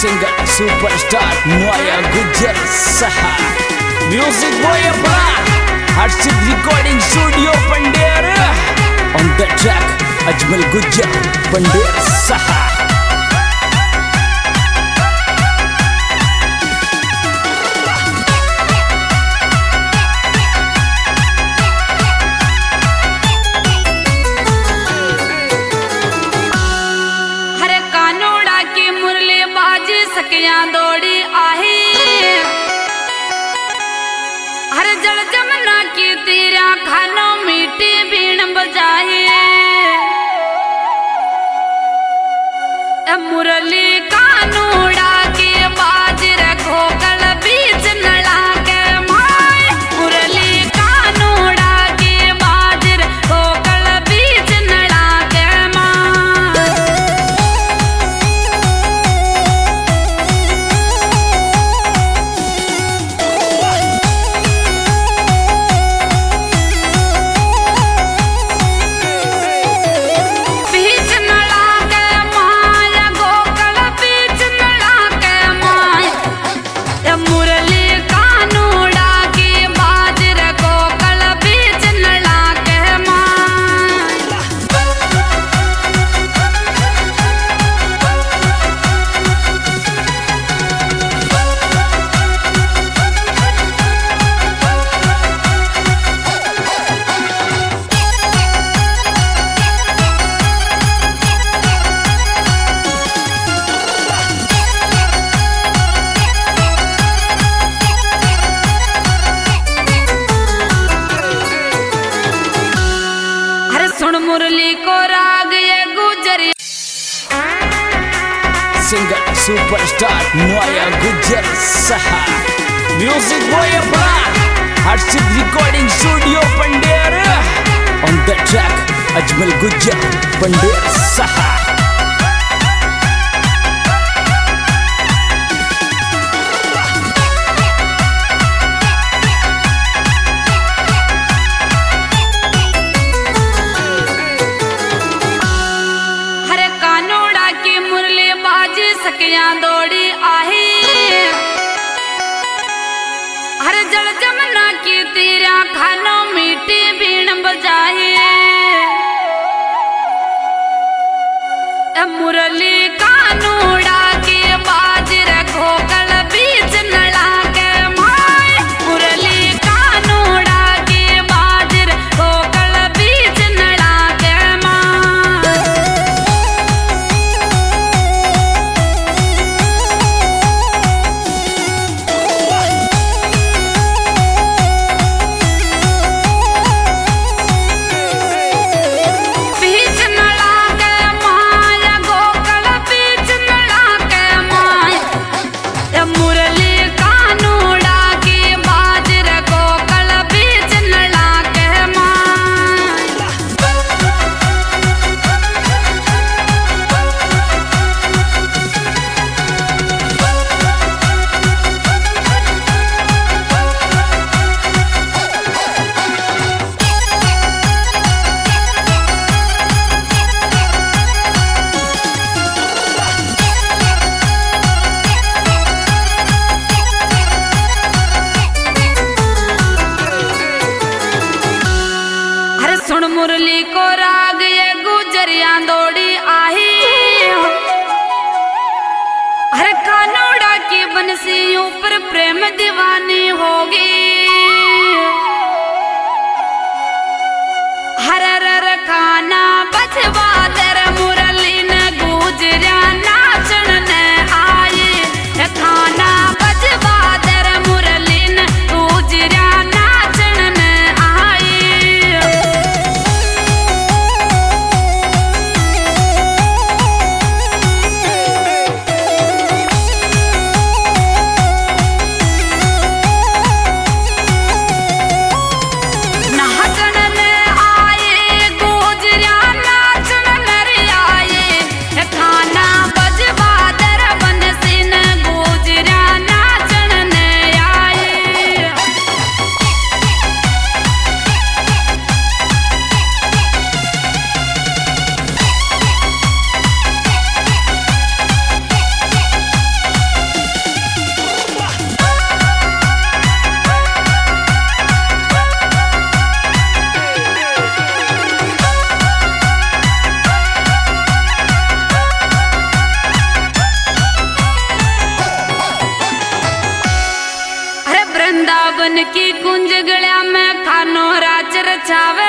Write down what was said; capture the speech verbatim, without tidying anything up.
Singer superstar नया गुजर सहा म्यूजिक बॉय अपना Harshit recording studio Pander on the track Ajmal Gujar Pander सहा। सकिया दौड़ी आही हर जल जमुना की तीरा खानो मीठी बीण बजाही मुरली कानूड़ा के बाज रखो कल बीच नला के माय मुरली कानूड़ा के बाज रखो कल बीच नला के माय। सुन मुरली को राग ये गुजरी सिंगर सुपरस्टार नया गुजर सहा म्यूजिक बॉय अपना Harshit recording studio Pander on the track Ajmal Gujar Pander सहा। सकिया दौड़ी आही हर जल जमुना की तीरा खानो मीठी बीण बजाही मुरली कानूड़ा के बाज रखो कल बीच नला के माय मुरली कानूड़ा के बाज रखो कल बीच नला के माय। सुन मुरली को राग ये गुजरिया दौड़ी आही हर कानोड़ा की बंसी ऊपर प्रेम दीवानी होगी हर हर खाना बचवा दर मुरली न गुजरिया नाचन न आए खाना बचवा दर मुरली न गुजरिया नाचन न आए। नाचन न आए गुजरिया नाचन नर वन की कुंज गल्या में खानो राच रचावे